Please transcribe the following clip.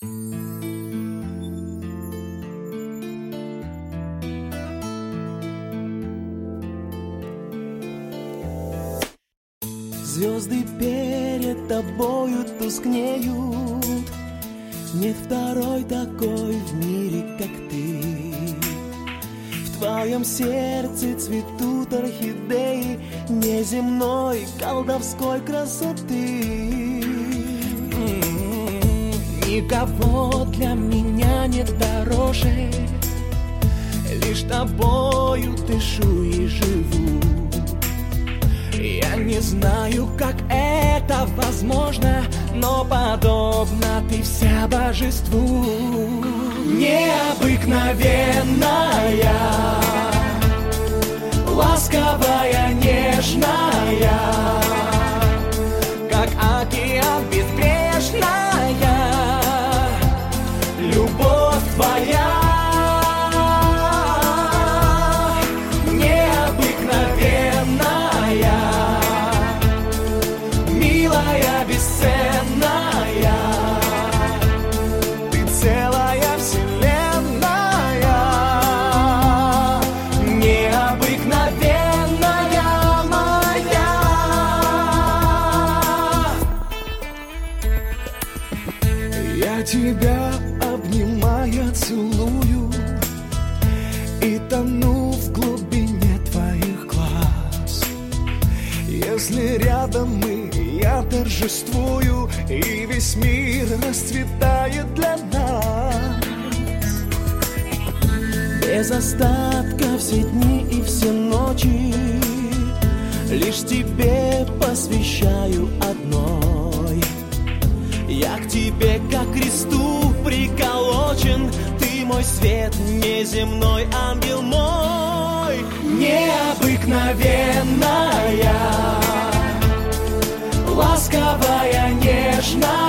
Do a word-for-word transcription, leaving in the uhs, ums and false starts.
Звезды перед тобою тускнеют, нет второй такой в мире, как ты. В твоем сердце цветут орхидеи неземной колдовской красоты. Никого для меня нет дороже, лишь тобою дышу и живу. Я не знаю, как это возможно, но подобна ты вся божеству. Необыкновенная, ласковая, нежная, как океан безбрежная, любовь твоя. Тебя обнимая целую и тону в глубине твоих глаз. Если рядом мы, я торжествую, и весь мир расцветает для нас. Без остатка все дни и все ночи лишь тебе посвящаю одной. Я к тебе, как к кресту приколочен, ты мой свет, неземной ангел мой. Необыкновенная, ласковая, нежная,